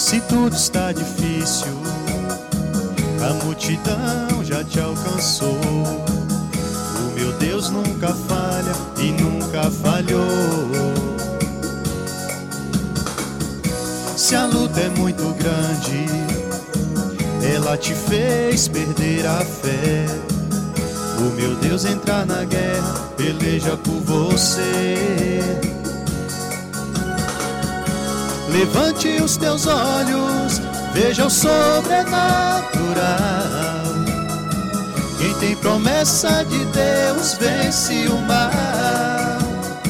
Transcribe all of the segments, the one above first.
Se tudo está difícil, a multidão já te alcançou. O meu Deus nunca falha e nunca falhou. Se a luta é muito grande, ela te fez perder a fé. O meu Deus entra na guerra, peleja por você. Levante os teus olhos, veja o sobrenatural. Quem tem promessa de Deus vence o mal.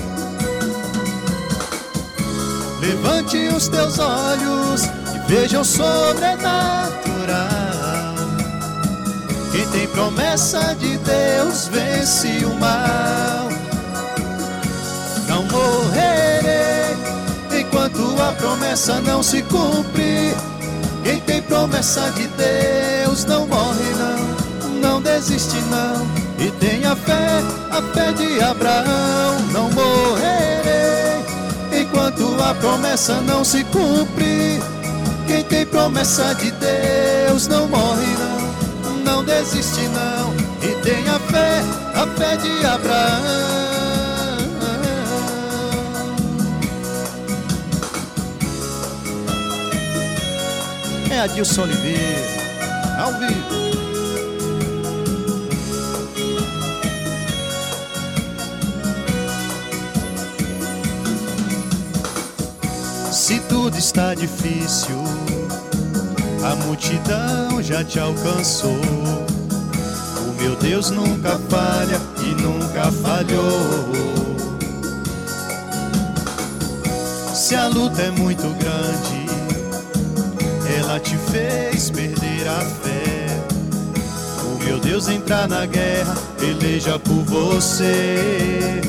Levante os teus olhos e veja o sobrenatural. Quem tem promessa de Deus vence o mal. Não morrerei enquanto a promessa não se cumpre. Quem tem promessa de Deus não morre não desiste não. E tenha fé, a fé de Abraão. Não morrerei enquanto a promessa não se cumpre. Quem tem promessa de Deus não morre não desiste não. E tenha fé, a fé de Abraão. É Adilson Oliveira, ao vivo. Se tudo está difícil, a multidão já te alcançou. O meu Deus nunca falha e nunca falhou. Se a luta é muito grande, ela te fez perder a fé. O meu Deus entra na guerra, peleja por você.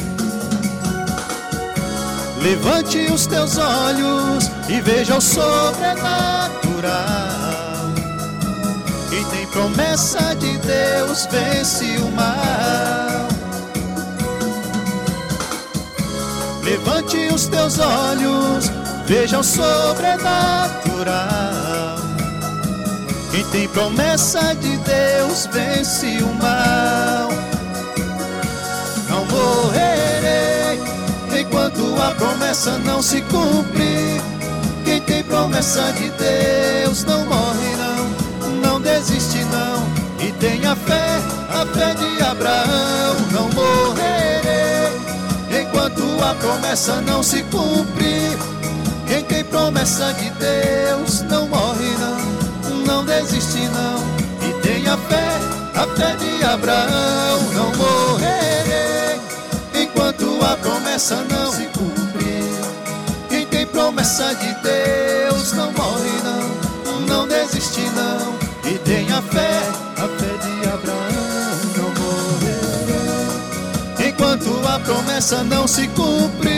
Levante os teus olhos e veja o sobrenatural. Quem tem promessa de Deus vence o mal. Levante os teus olhos, veja o sobrenatural. Quem tem promessa de Deus vence o mal. Não morrerei enquanto a promessa não se cumpre. Quem tem promessa de Deus não morre não desiste não. E tenha fé, a fé de Abraão. Não morrerei enquanto a promessa não se cumpre. Quem tem promessa de Deus não morre não desiste não. E tenha fé, a fé de Abraão. Não morrerei enquanto a promessa não se cumpre. Quem tem promessa de Deus não morre não desiste não. E tenha fé, a fé de Abraão. Não morrerei enquanto a promessa não se cumpre.